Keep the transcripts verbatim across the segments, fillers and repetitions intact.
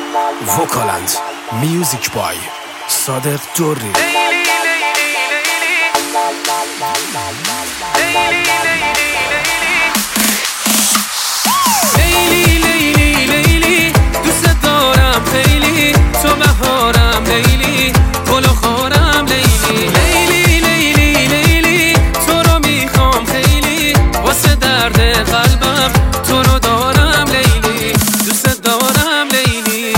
وکالند میوزیک بای صادق دوری. لیلی لیلی لیلی دوست دارم خیلی، تو بهارم لیلی، گل و خارم لیلی. لیلی لیلی لیلی تو رو میخوام خیلی، واسه درد قلبم تو رو دارم لیلی، دوست دارم لیلی.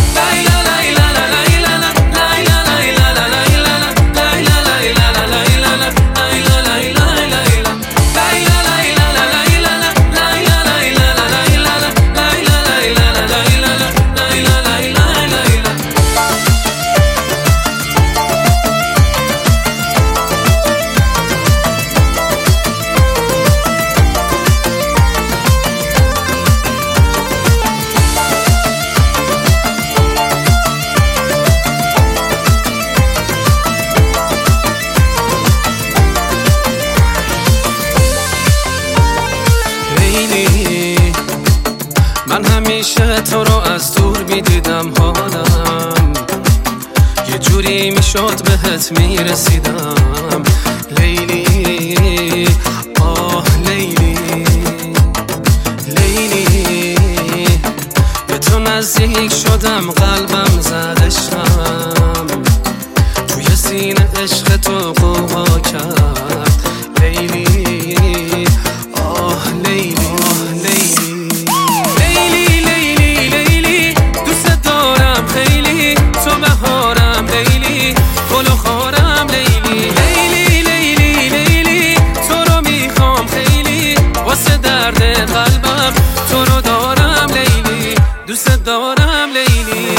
من همیشه تو رو از دور میدیدم، حالم یه جوری میشد بهت میرسیدم. لیلی آه لیلی لیلی به تو نزدیک شدم، قلبم زد عشقم، توی سینه عشق تو قوقا کرد. لیلی آه لیلی قلبم تو رو دارم لیلی، دوست دارم لیلی.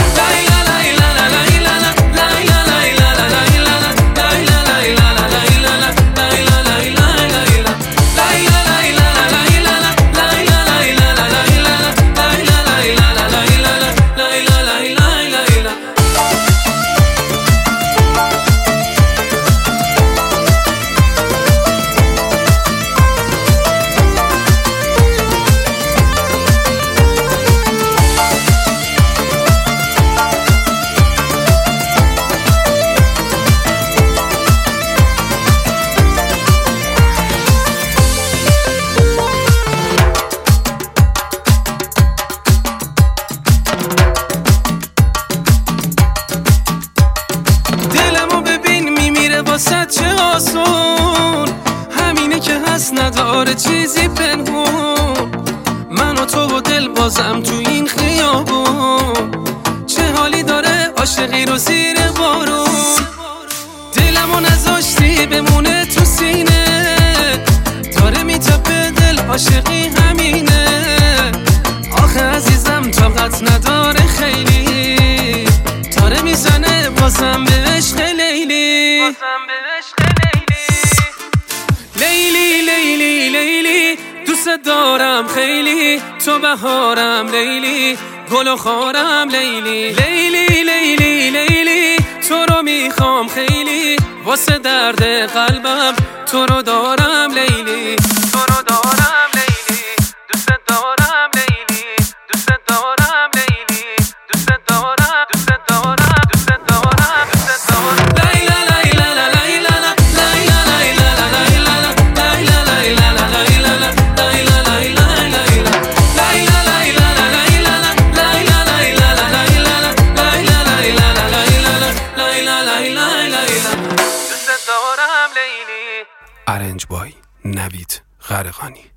واسه چه آسون، همینه که هست نداره چیزی پنهون. من و تو و دل بازم تو این خیابون، چه حالی داره عاشقی رو زیر بارون. دلمو نذاشتی بمونه تو سینه، داره میتپه دل عاشقی همینه. آخه عزیزم طاقت نداره خیلی، داره میزنه بازم به عشق لیلی. لیلی لیلی لیلی دوست دارم خیلی، تو بهارم لیلی، گل و خارم لیلی. لیلی لیلی لیلی تو رو میخوام خیلی، واسه درد قلبم تو رو دارم لیلی، تو رو دارم لیلی، دوست دارم لیلی، دوست دارم لیلی، دوست دارم دوست دارم دوست دارم دوست دارم. ارنج بای نوید غرقانی.